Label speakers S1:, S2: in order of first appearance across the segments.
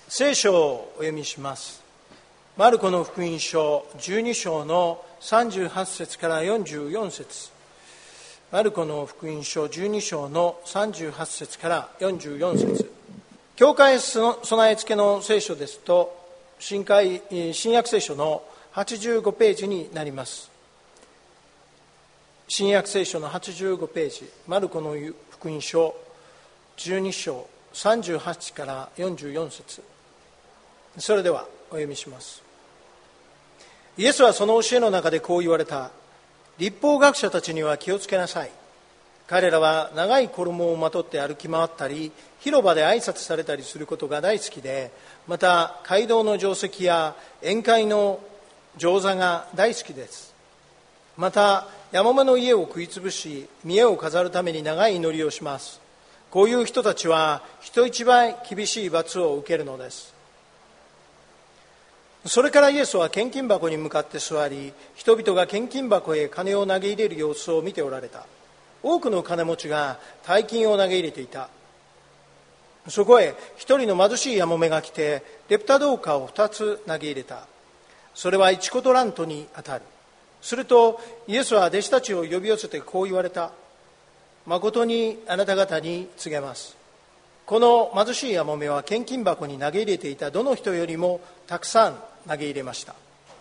S1: 聖書をお読みします。マルコの福音書12章の38節から44節。マルコの福音書12章の38節から44節。教会備え付けの聖書ですと新約聖書の85ページになります。新約聖書の85ページ、マルコの福音書12章38から44節。それではお読みします。イエスはその教えの中でこう言われた。律法学者たちには気をつけなさい。彼らは長い衣をまとって歩き回ったり、広場で挨拶されたりすることが大好きで、また街道の定石や宴会の上座が大好きです。またやもめの家を食い潰し、見栄を飾るために長い祈りをします。こういう人たちは人一倍厳しい罰を受けるのです。それからイエスは献金箱に向かって座り、人々が献金箱へ金を投げ入れる様子を見ておられた。多くの金持ちが大金を投げ入れていた。そこへ一人の貧しいやもめが来て、レプタ銅貨を2つ投げ入れた。それは1コトラントに当たる。するとイエスは弟子たちを呼び寄せてこう言われた。誠にあなた方に告げます。この貧しいやもめは献金箱に投げ入れていたどの人よりもたくさん投げ入れました。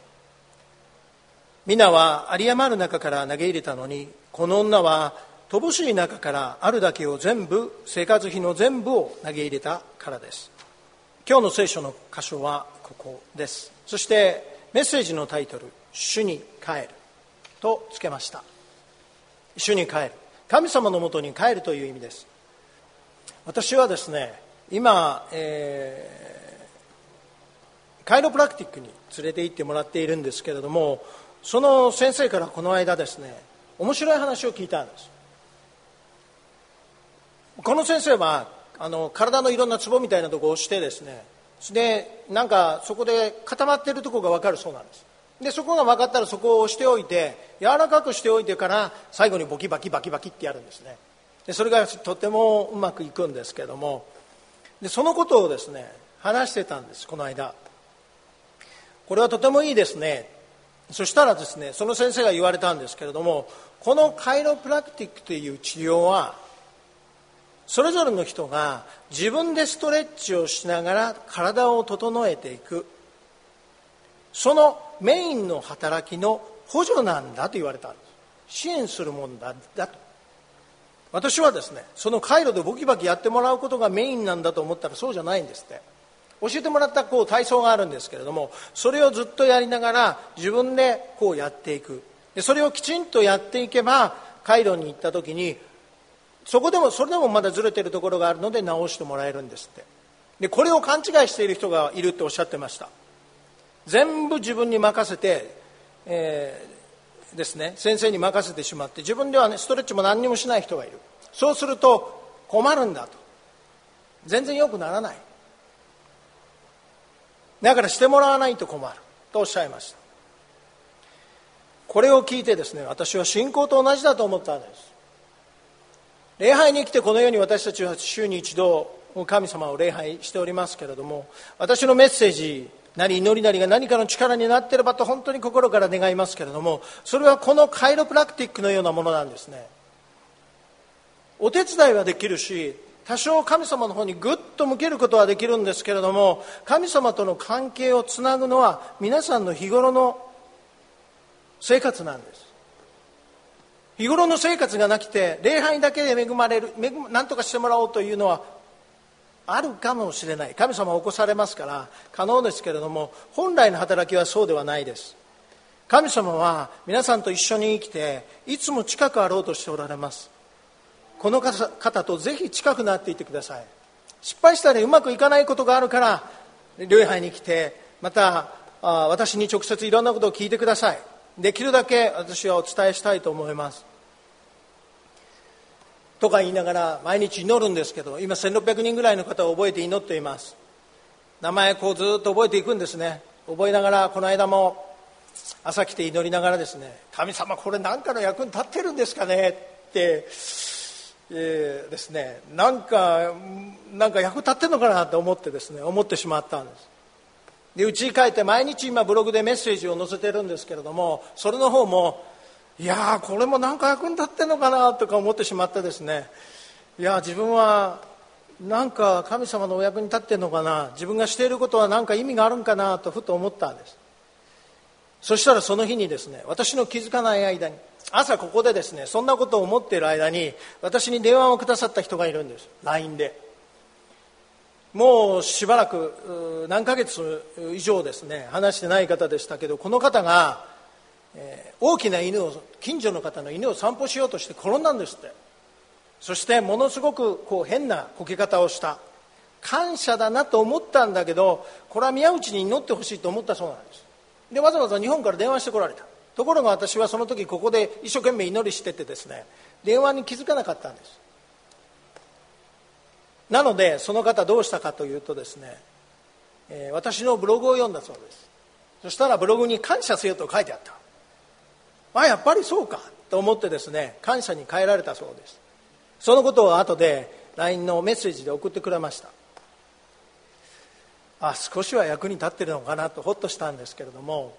S1: 皆は有り余る中から投げ入れたのに、この女は乏しい中からあるだけを全部、生活費の全部を投げ入れたからです。今日の聖書の箇所はここです。そしてメッセージのタイトル、主に帰るとつけました。主に帰る、神様のもとに帰るという意味です。私はですね、今、カイロプラクティックに連れて行ってもらっているんですけれども、その先生からこの間ですね、面白い話を聞いたんです。この先生は体のいろんなツボみたいなところを押してですね、でなんかそこで固まっているところが分かるそうなんです。でそこが分かったらそこを押しておいて、柔らかくしておいてから最後にボキバキバキバキってやるんですね。でそれがとてもうまくいくんですけれども、でそのことをですね話してたんです。この間これはとてもいいですね。そしたらですね、その先生が言われたんですけれども、このカイロプラクティックという治療はそれぞれの人が自分でストレッチをしながら体を整えていく、そのメインの働きの補助なんだと言われたんです。支援するものだと。私はですね、そのカイロでボキバキやってもらうことがメインなんだと思ったらそうじゃないんですって。教えてもらった体操があるんですけれども、それをずっとやりながら自分でやっていく。でそれをきちんとやっていけば、カイロに行った時にそれでもまだずれているところがあるので直してもらえるんですって。でこれを勘違いしている人がいるっておっしゃってました。全部自分に任せて、ですね、先生に任せてしまって、自分では、ね、ストレッチも何にもしない人がいる。そうすると困るんだと。全然良くならない。だからしてもらわないと困るとおっしゃいました。これを聞いてですね、私は信仰と同じだと思ったんです。礼拝に来てこのように私たちは週に一度神様を礼拝しておりますけれども、私のメッセージなり祈りなりが何かの力になっていればと本当に心から願いますけれども、それはこのカイロプラクティックのようなものなんですね。お手伝いはできるし、多少神様の方にぐっと向けることはできるんですけれども、神様との関係をつなぐのは皆さんの日頃の生活なんです。日頃の生活がなくて礼拝だけで恵まれる、何とかしてもらおうというのはあるかもしれない。神様は起こされますから可能ですけれども、本来の働きはそうではないです。神様は皆さんと一緒に生きていつも近くあろうとしておられます。この方とぜひ近くなっていってください。失敗したりうまくいかないことがあるから礼拝に来て、また私に直接いろんなことを聞いてください。できるだけ私はお伝えしたいと思いますとか言いながら毎日祈るんですけど、今1600人ぐらいの方を覚えて祈っています。名前ずっと覚えていくんですね。覚えながら、この間も朝来て祈りながらですね、神様これ何かの役に立ってるんですかねってですね、なんか役立ってんのかなと思ってですね、思ってしまったんです。で、家に帰って毎日今ブログでメッセージを載せてるんですけれども、それの方もいやこれもなんか役に立ってんのかなとか思ってしまってですね、自分はなんか神様のお役に立ってんのかな、自分がしていることはなんか意味があるんかなとふと思ったんです。そしたらその日にですね、私の気づかない間に、朝ここでですね、そんなことを思っている間に私に電話をくださった人がいるんです。 LINE で。もうしばらく何ヶ月以上ですね、話してない方でしたけど、この方が、大きな犬を、近所の方の犬を散歩しようとして転んだんですって。そしてものすごく変なこけ方をした。感謝だなと思ったんだけど、これは宮内に祈ってほしいと思ったそうなんです。で、わざわざ日本から電話してこられた。ところが私はその時ここで一生懸命祈りしててですね、電話に気づかなかったんです。なのでその方どうしたかというとですね、私のブログを読んだそうです。そしたらブログに感謝せよと書いてあった。やっぱりそうかと思ってですね、感謝に変えられたそうです。そのことを後で LINE のメッセージで送ってくれました。少しは役に立っているのかなとほっとしたんですけれども、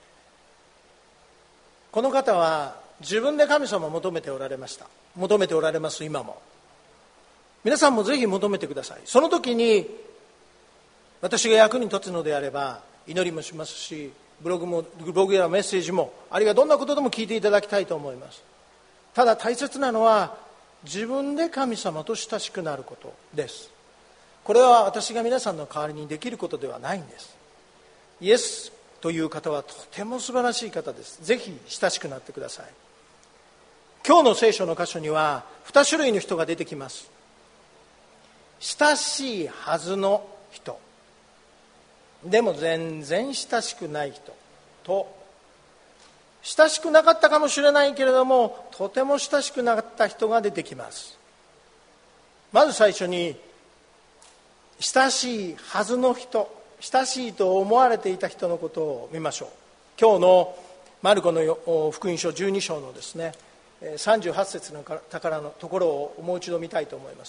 S1: この方は自分で神様を求めておられました。求めておられます。今も皆さんもぜひ求めてください。その時に私が役に立つのであれば祈りもしますし、ブログやメッセージも、あるいはどんなことでも聞いていただきたいと思います。ただ大切なのは自分で神様と親しくなることです。これは私が皆さんの代わりにできることではないんです。イエスという方はとても素晴らしい方です。ぜひ親しくなってください。今日の聖書の箇所には2種類の人が出てきます。親しいはずの人、でも全然親しくない人と、親しくなかったかもしれないけれどもとても親しくなった人が出てきます。まず最初に親しいはずの人、親しいと思われていた人のことを見ましょう。今日のマルコの福音書12章のですね、38節の宝のところをもう一度見たいと思います。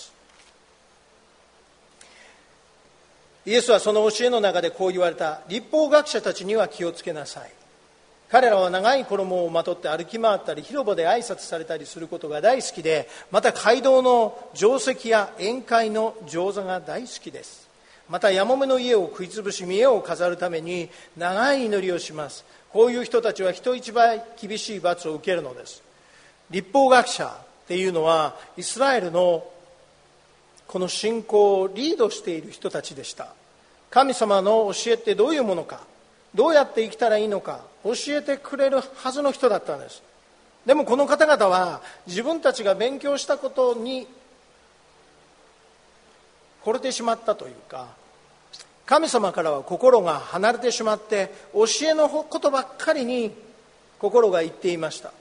S1: イエスはその教えの中でこう言われた。律法学者たちには気をつけなさい。彼らは長い衣をまとって歩き回ったり、広場で挨拶されたりすることが大好きで、また街道の定石や宴会の上座が大好きです。またやもめの家を食いつぶし、見栄を飾るために長い祈りをします。こういう人たちは人一倍厳しい罰を受けるのです。律法学者っていうのはイスラエルのこの信仰をリードしている人たちでした。神様の教えってどういうものか、どうやって生きたらいいのか教えてくれるはずの人だったんです。でもこの方々は自分たちが勉強したことに惚れてしまったというか、神様からは心が離れてしまって教えのことばっかりに心がいっていました。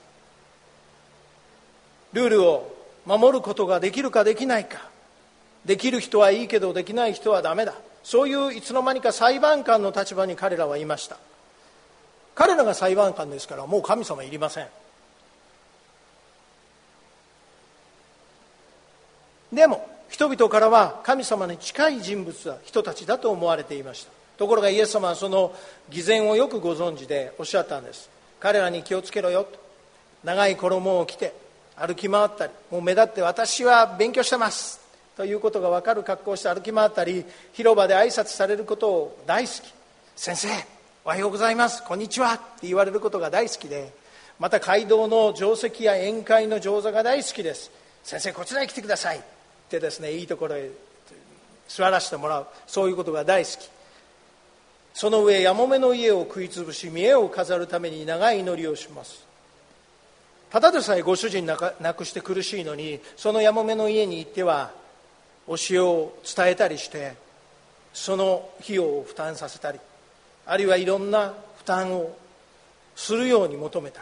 S1: ルールを守ることができるかできないか、できる人はいいけどできない人はダメだ、そういういつの間にか裁判官の立場に彼らはいました。彼らが裁判官ですからもう神様いりません。でも人々からは神様に近い人物は人たちだと思われていました。ところがイエス様はその偽善をよくご存知でおっしゃったんです。彼らに気をつけろよと。長い衣を着て歩き回ったり、もう目立って私は勉強してますということが分かる格好をして歩き回ったり、広場で挨拶されることを大好き。先生おはようございます、こんにちはって言われることが大好きで、また街道の定石や宴会の上座が大好きです。先生こちらへ来てくださいってですね、いいところへ座らせてもらう、そういうことが大好き。その上やもめの家を食いつぶし、見栄を飾るために長い祈りをします。ただでさえご主人亡くして苦しいのに、そのやもめの家に行っては教えを伝えたりして、その費用を負担させたり、あるいはいろんな負担をするように求めた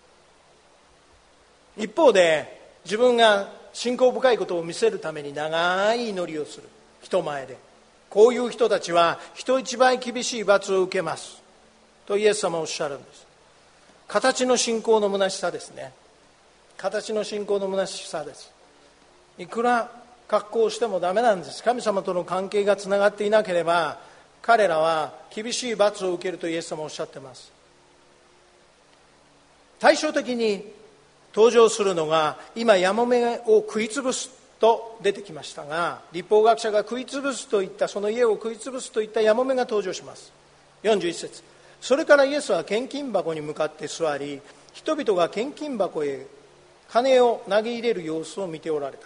S1: り、一方で自分が信仰深いことを見せるために長い祈りをする、人前で。こういう人たちは人一倍厳しい罰を受けますとイエス様はおっしゃるんです。形の信仰の虚しさですね。形の信仰の虚しさです。 いくら格好をしてもダメなんです。神様との関係がつながっていなければ彼らは厳しい罰を受けるとイエス様はおっしゃっています。対照的に登場するのが、今やもめを食いつぶすと出てきましたが、律法学者が食いつぶすといった、その家を食いつぶすといったやもめが登場します。41節、それからイエスは献金箱に向かって座り、人々が献金箱へ金を投げ入れる様子を見ておられた。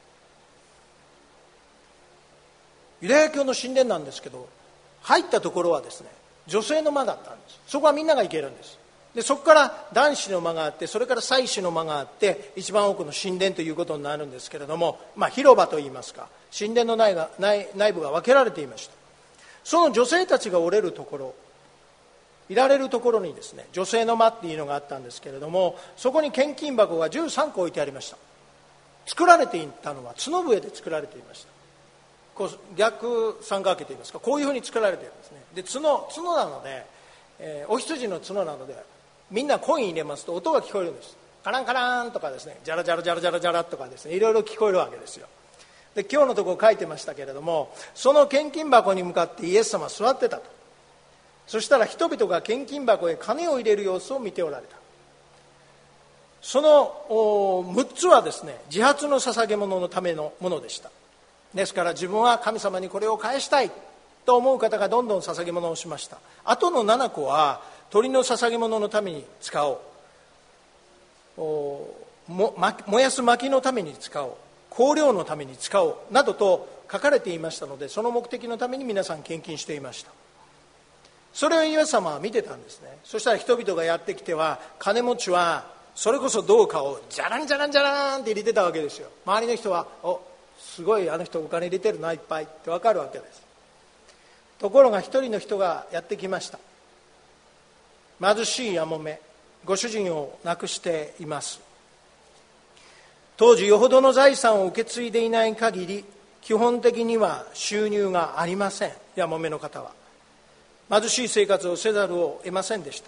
S1: ユダヤ教の神殿なんですけど、入ったところはですね、女性の間だったんです。そこはみんなが行けるんです。でそこから男子の間があって、それから祭司の間があって、一番多くの神殿ということになるんですけれども、広場といいますか、神殿の内部が分けられていました。その女性たちがおれるところ、いられるところにですね、女性の間っていうのがあったんですけれども、そこに献金箱が13個置いてありました。作られていたのは角笛で作られていました。こう逆三角形といいますか、こういうふうに作られているんですね。で角なので、お羊の角なので、みんなコイン入れますと音が聞こえるんです。カランカランとかですね、ジャラジャラジャラジャラジャラとかですね、いろいろ聞こえるわけですよ。で今日のところ書いてましたけれども、その献金箱に向かってイエス様は座ってたと。そしたら人々が献金箱へ金を入れる様子を見ておられた。その6つはですね、自発の捧げ物のためのものでした。ですから自分は神様にこれを返したいと思う方がどんどん捧げ物をしました。あとの7個は鳥の捧げ物のために使おう、燃やす薪のために使おう、香料のために使おうなどと書かれていましたので、その目的のために皆さん献金していました。それをイエス様は見てたんですね。そしたら人々がやってきては、金持ちはそれこそ銅貨をジャランジャランジャランって入れてたわけですよ。周りの人は、お、すごいあの人お金入れてるな、いっぱいって分かるわけです。ところが一人の人がやってきました。貧しいやもめ、ご主人を亡くしています。当時よほどの財産を受け継いでいない限り、基本的には収入がありません。やもめの方は貧しい生活をせざるを得ませんでした。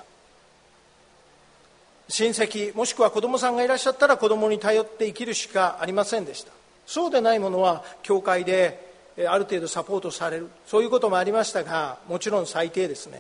S1: 親戚もしくは子供さんがいらっしゃったら子供に頼って生きるしかありませんでした。そうでないものは教会である程度サポートされる、そういうこともありましたが、もちろん最低ですね。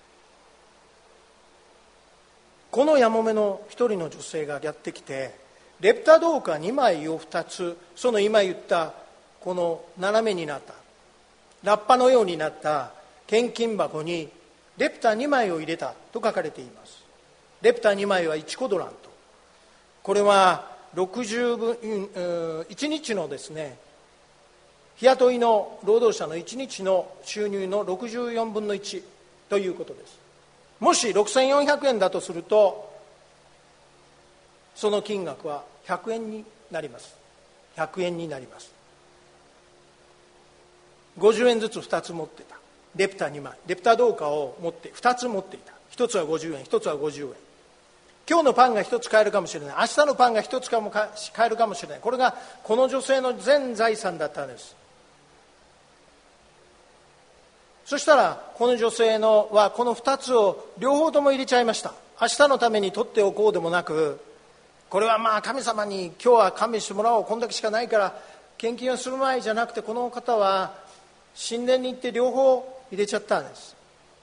S1: このやもめの一人の女性がやってきて、レプタ銅貨2枚を2つ、その今言ったこの斜めになったラッパのようになった献金箱にレプタ2枚を入れたと書かれています。レプタ2枚は1コドラント、これは60分1日のですね、日雇いの労働者の1日の収入の64分の1ということです。もし6400円だとすると、その金額は100円になります。100円になります。50円ずつ2つ持ってた。レプタ2枚、レプタ銅貨を持って2つ持っていた。1つは50円、1つは50円。今日のパンが1つ買えるかもしれない、明日のパンが1つ買えるかもしれない。これがこの女性の全財産だったんです。そしたらこの女性はこの2つを両方とも入れちゃいました。明日のために取っておこうでもなく、これはまあ神様に今日は勘弁してもらおう、こんだけしかないから献金をする前じゃなくて、この方は神殿に行って両方入れちゃったんです。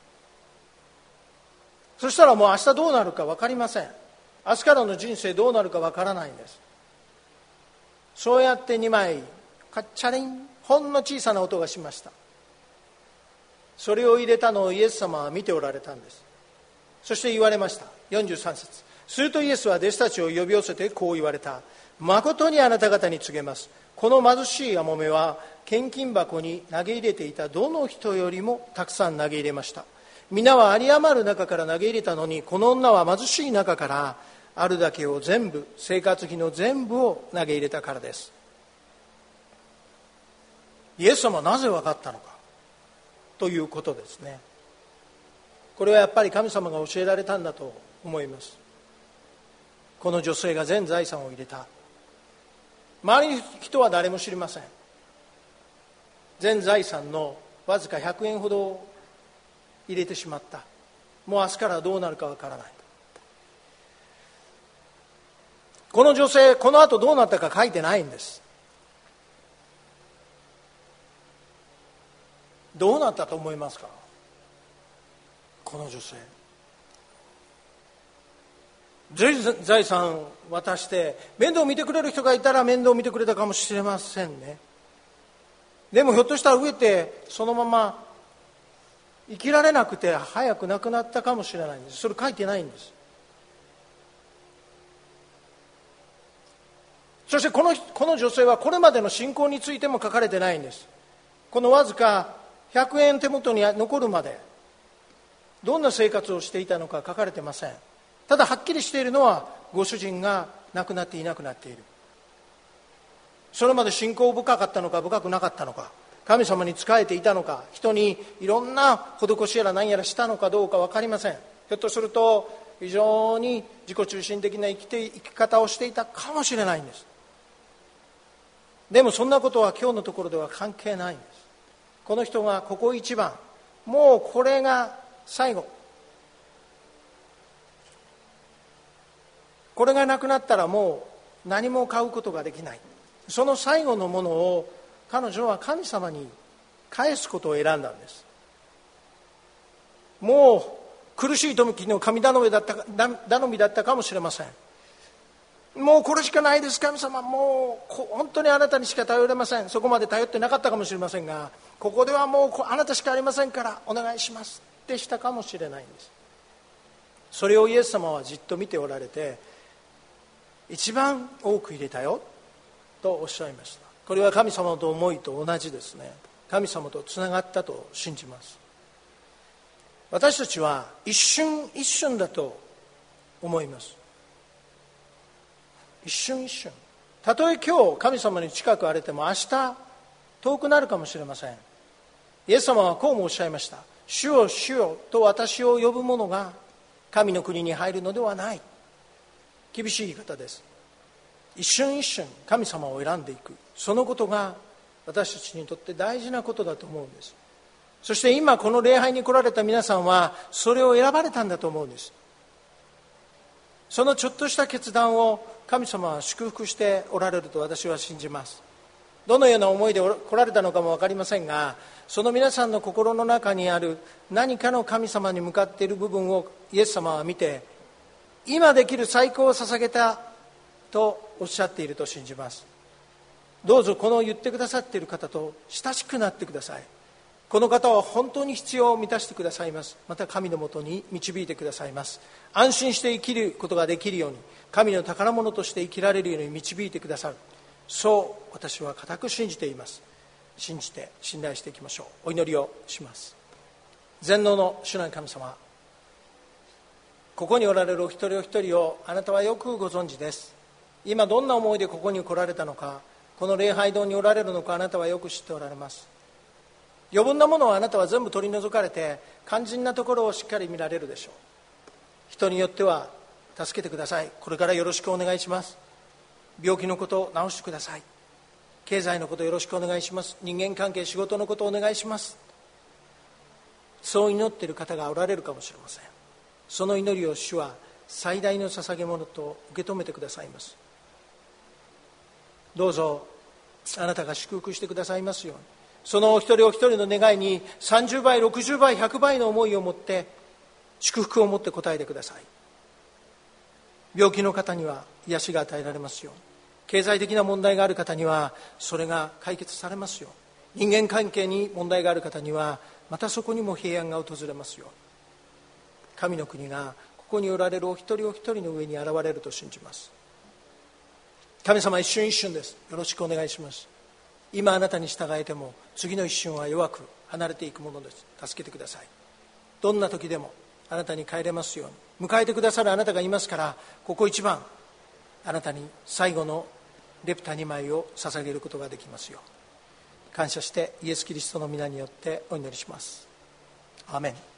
S1: そしたらもう明日どうなるか分かりません。明日からの人生どうなるか分からないんです。そうやって2枚カッチャリン、ほんの小さな音がしました。それを入れたのをイエス様は見ておられたんです。そして言われました。43節、するとイエスは弟子たちを呼び寄せてこう言われた。誠にあなた方に告げます。この貧しいやもめは献金箱に投げ入れていたどの人よりもたくさん投げ入れました。皆は有り余る中から投げ入れたのに、この女は貧しい中からあるだけを全部、生活費の全部を投げ入れたからです。イエス様はなぜ分かったのかということですね。これはやっぱり神様が教えられたんだと思います。この女性が全財産を入れた。周りの人は誰も知りません。全財産のわずか100円ほどを入れてしまった。もう明日からどうなるかわからない。この女性、この後どうなったか書いてないんです。 どうなったと思いますか？この女性、財産渡して面倒を見てくれる人がいたら面倒を見てくれたかもしれませんね。でもひょっとしたら飢えてそのまま生きられなくて早く亡くなったかもしれないんです。それ書いてないんです。そしてこの女性はこれまでの信仰についても書かれてないんです。このわずか100円手元に残るまでどんな生活をしていたのか書かれてません。ただはっきりしているのはご主人が亡くなっていなくなっている。それまで信仰深かったのか深くなかったのか、神様に仕えていたのか、人にいろんな施しやら何やらしたのかどうか分かりません。ひょっとすると非常に自己中心的な生き方をしていたかもしれないんです。でもそんなことは今日のところでは関係ないんです。この人がここ一番、もうこれが最後、これがなくなったらもう何も買うことができない。その最後のものを彼女は神様に返すことを選んだんです。もう苦しい時の神頼みだったかもしれません。もうこれしかないです神様、もう本当にあなたにしか頼れません。そこまで頼ってなかったかもしれませんが、ここではもうあなたしかありませんからお願いしますってしたかもしれないんです。それをイエス様はじっと見ておられて、一番多く入れたよとおっしゃいました。これは神様の思いと同じですね。神様とつながったと信じます。私たちは一瞬一瞬だと思います。一瞬一瞬、たとえ今日神様に近くあれても明日遠くなるかもしれません。イエス様はこうもおっしゃいました。主よ主よと私を呼ぶ者が神の国に入るのではない。厳しい言い方です。一瞬一瞬神様を選んでいく、そのことが私たちにとって大事なことだと思うんです。そして今この礼拝に来られた皆さんはそれを選ばれたんだと思うんです。そのちょっとした決断を神様は祝福しておられると私は信じます。どのような思いで来られたのかも分かりませんが、その皆さんの心の中にある何かの神様に向かっている部分をイエス様は見て、今できる最高を捧げたとおっしゃっていると信じます。どうぞこの言ってくださっている方と親しくなってください。この方は本当に必要を満たしてくださいます。また神のもとに導いてくださいます。安心して生きることができるように、神の宝物として生きられるように導いてくださる、そう私は固く信じています。信じて信頼していきましょう。お祈りをします。全能の主なる神様、ここにおられるお一人お一人をあなたはよくご存知です。今どんな思いでここに来られたのか、この礼拝堂におられるのか、あなたはよく知っておられます。余分なものをあなたは全部取り除かれて、肝心なところをしっかり見られるでしょう。人によっては助けてください、これからよろしくお願いします、病気のことを治してください、経済のことよろしくお願いします、人間関係仕事のことをお願いします、そう祈っている方がおられるかもしれません。その祈りを主は最大の捧げ物と受け止めてくださいます。どうぞあなたが祝福してくださいますように、そのお一人お一人の願いに30倍60倍100倍の思いを持って祝福を持って応えてください。病気の方には癒しが与えられますように、経済的な問題がある方にはそれが解決されますように、人間関係に問題がある方にはまたそこにも平安が訪れますように、神の国がここにおられるお一人お一人の上に現れると信じます。神様、一瞬一瞬です。よろしくお願いします。今あなたに従えても次の一瞬は弱く離れていくものです。助けてください。どんな時でもあなたに帰れますように、迎えてくださるあなたがいますから、ここ一番あなたに最後のレプタ2枚を捧げることができますよう、感謝してイエス・キリストの皆によってお祈りします。アーメン。